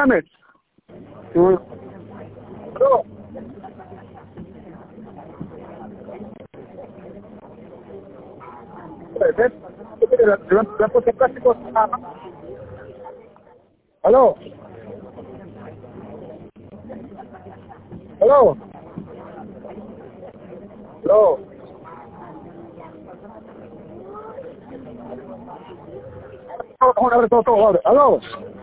escúchame. Aló. ¿Le han puesto plástico? Aló. Aló. Aló. Vamos a ver todo. Aló.